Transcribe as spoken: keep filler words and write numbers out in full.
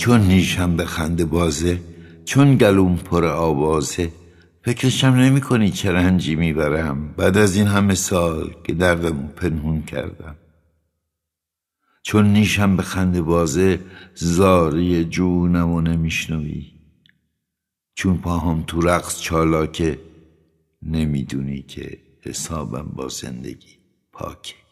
چون نیشم به خنده بازه، چون گلوم پر آوازه، فکرشم نمی کنی چه رنجی میبرم بعد از این همه سال که دردمو پنهون کردم. چون نیشم به خنده بازه، زاری جونمو نمیشنوی، چون پاهم تو رقص چالاکه، نمیدونی که حسابم با زندگی پاکه.